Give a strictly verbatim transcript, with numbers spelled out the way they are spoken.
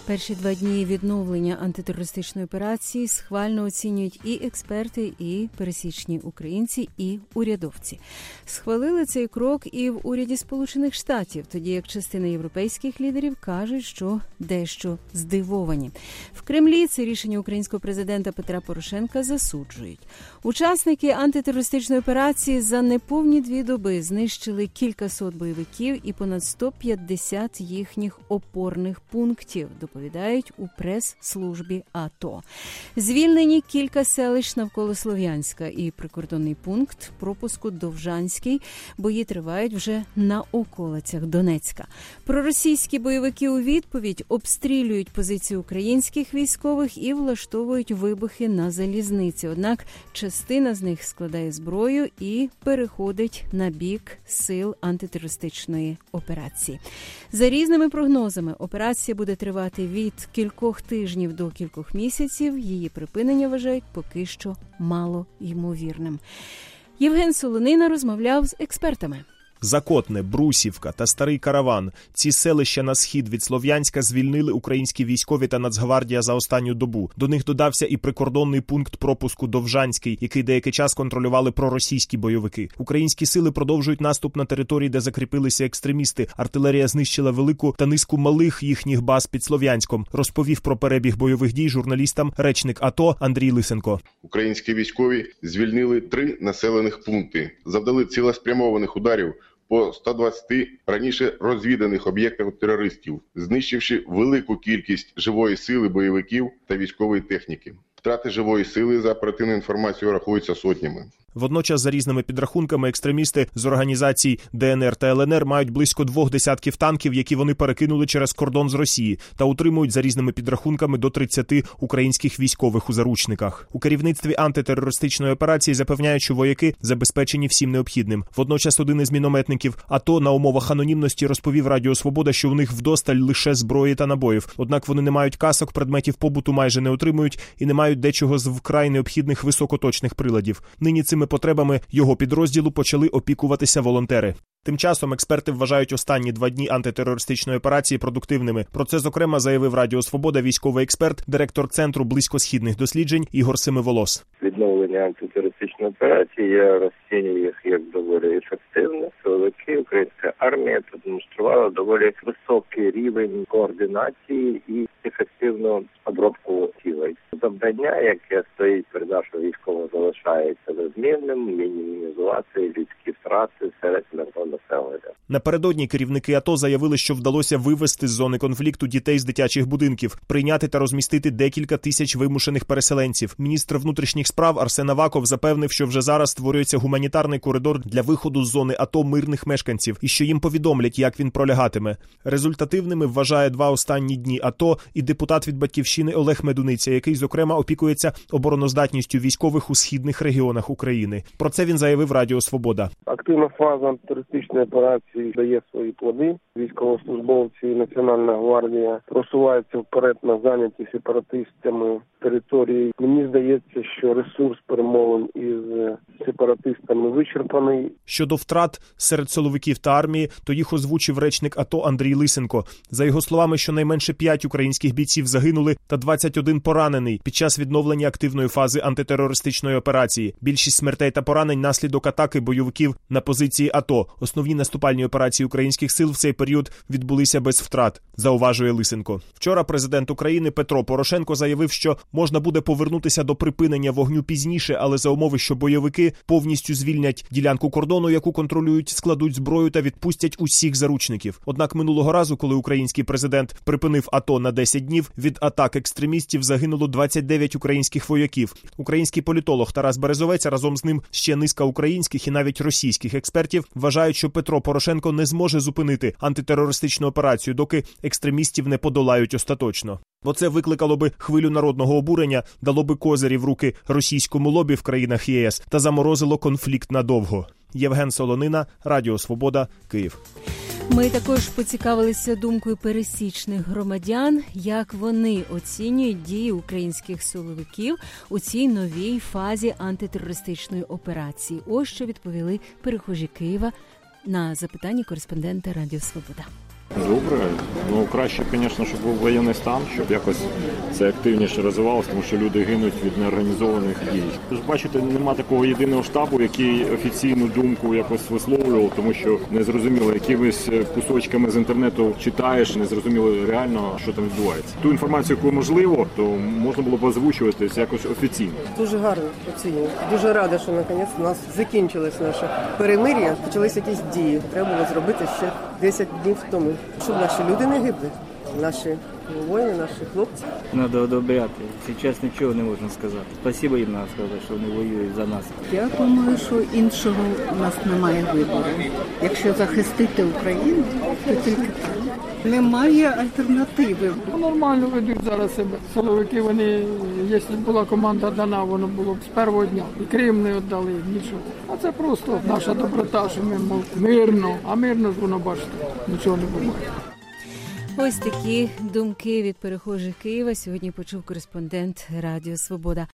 Перші два дні відновлення антитерористичної операції схвально оцінюють і експерти, і пересічні українці, і урядовці. Схвалили цей крок і в уряді Сполучених Штатів, тоді як частина європейських лідерів кажуть, що дещо здивовані. В Кремлі це рішення українського президента Петра Порошенка засуджують. Учасники антитерористичної операції за неповні дві доби знищили кількасот бойовиків і понад сто п'ятдесят їхніх опорних пунктів, доповідають у прес-службі АТО. Звільнені кілька селищ навколо Слов'янська і прикордонний пункт пропуску Довжанський. Бої тривають вже на околицях Донецька. Проросійські бойовики у відповідь обстрілюють позиції українських військових і влаштовують вибухи на залізниці. Однак частина з них складає зброю і переходить на бік сил антитерористичної операції. За різними прогнозами, операція буде тривати від кількох тижнів до кількох місяців. Її припинення вважають поки що мало ймовірним. Євген Солонина розмовляв з експертами. Закотне, Брусівка та Старий Караван – ці селища на схід від Слов'янська звільнили українські військові та Нацгвардія за останню добу. До них додався і прикордонний пункт пропуску Довжанський, який деякий час контролювали проросійські бойовики. Українські сили продовжують наступ на території, де закріпилися екстремісти. Артилерія знищила велику та низку малих їхніх баз під Слов'янськом. Розповів про перебіг бойових дій журналістам речник АТО Андрій Лисенко. Українські військові звільнили три населених пункти, завдали цілеспрямованих ударів по ста двадцяти раніше розвіданих об'єктах терористів, знищивши велику кількість живої сили бойовиків та військової техніки. Втрати живої сили, за оперативною інформацією, рахуються сотнями. Водночас, за різними підрахунками, екстремісти з організацій ДНР та ЛНР мають близько двох десятків танків, які вони перекинули через кордон з Росії, та утримують, за різними підрахунками, до тридцяти українських військових у заручниках. У керівництві антитерористичної операції запевняють, що вояки забезпечені всім необхідним. Водночас один із мінометників АТО на умовах анонімності розповів Радіо Свобода, що у них вдосталь лише зброї та набоїв. Однак вони не мають касок, предметів побуту майже не отримують і не мають дечого з вкрай необхідних високоточних приладів. Нині цими потребами його підрозділу почали опікуватися волонтери. Тим часом експерти вважають останні два дні антитерористичної операції продуктивними. Про це, зокрема, заявив Радіо Свобода військовий експерт, директор Центру близькосхідних досліджень Ігор Семиволос. Відновлення антитерористичної операції я розцінюю їх як доволі ефективне. Силовики, українська армія продемонструвала доволі високий рівень координації і ефективну обробку цілей. Завдання, яке стоїть перед нашим військовим, залишається незмінним, мінімізувати людські втрати серед мирного населення. Напередодні керівники АТО заявили, що вдалося вивезти з зони конфлікту дітей з дитячих будинків, прийняти та розмістити декілька тисяч вимушених переселенців. Міністр внутрішніх справ Арсен Аваков запевнив, що вже зараз створюється гуманітарний коридор для виходу з зони АТО мирних мешканців і що їм повідомлять, як він пролягатиме. Результативними вважає два останні дні АТО і депутат від Батьківщини Олег Медуниця, який, зокрема, опікується обороноздатністю військових у східних регіонах України. Про це він заявив Радіо Свобода. Активна фаза антитерористичної операції дає свої плоди. Військовослужбовці Національна гвардія просуваються вперед на зайняті сепаратистами території. Мені здається, що ресурс перемовин із сепаратистами вичерпаний. Щодо втрат серед силовиків та армії, то їх озвучив речник АТО Андрій Лисенко. За його словами, щонайменше п'ять українських бійців загинули та двадцять один поранений під час відновлення активної фази антитерористичної операції. Більшість смертей та поранень – наслідок атаки бойовиків на позиції АТО. Основні наступальні операції українських сил в цей період відбулися без втрат, зауважує Лисенко. Вчора президент України Петро Порошенко заявив, що можна буде повернутися до припинення вогню пізніше, але за умови, що бойовики повністю звільнять ділянку кордону, яку контролюють, складуть зброю та відпустять усіх заручників. Однак минулого разу, коли український президент припинив АТО на десять днів, від атак екстремістів загинуло двадцять дев'ять українських вояків. Український політолог Тарас Березовець, разом з ним ще низка українських і навіть російських експертів, вважають, що Петро Порошенко не зможе зупинити антитерористичну операцію, доки екстремістів не подолають остаточно. Бо це викликало би хвилю народного обурення, дало би козирі в руки російському лобі в країнах ЄС та заморозило конфлікт надовго. Євген Солонина, Радіо Свобода, Київ. Ми також поцікавилися думкою пересічних громадян, як вони оцінюють дії українських силовиків у цій новій фазі антитерористичної операції. Ось що відповіли перехожі Києва на запитання кореспондента Радіо Свобода. Добре. Ну, краще, звісно, щоб був воєнний стан, щоб якось це активніше розвивалося, тому що люди гинуть від неорганізованих дій. Тож, бачите, нема такого єдиного штабу, який офіційну думку якось висловлював, тому що не зрозуміло, якимись кусочками з інтернету читаєш, не зрозуміло реально, що там відбувається. Ту інформацію, яку можливо, то можна було б озвучувати якось офіційно. Дуже гарно оцінюю. Дуже рада, що наконець у нас закінчилось наше перемир'я, почалися якісь дії. Треба було зробити ще десять днів тому, щоб наші люди не гибли, наші воїни, наші хлопці. Надо одобряти. Зараз нічого не можна сказати. Спасибо їм нам сказати, що вони воюють за нас. Я думаю, що іншого у нас немає вибору. Якщо захистити Україну, то тільки так. Немає альтернативи. Нормально ведуть зараз себе. Силовики, вони, якщо була команда дана, воно було б з першого дня. І Крим не віддали, нічого. А це просто наша доброта, що ми мов, мирно, а мирно ж воно, бачите, нічого не буває. Ось такі думки від перехожих Києва сьогодні почув кореспондент Радіо Свобода.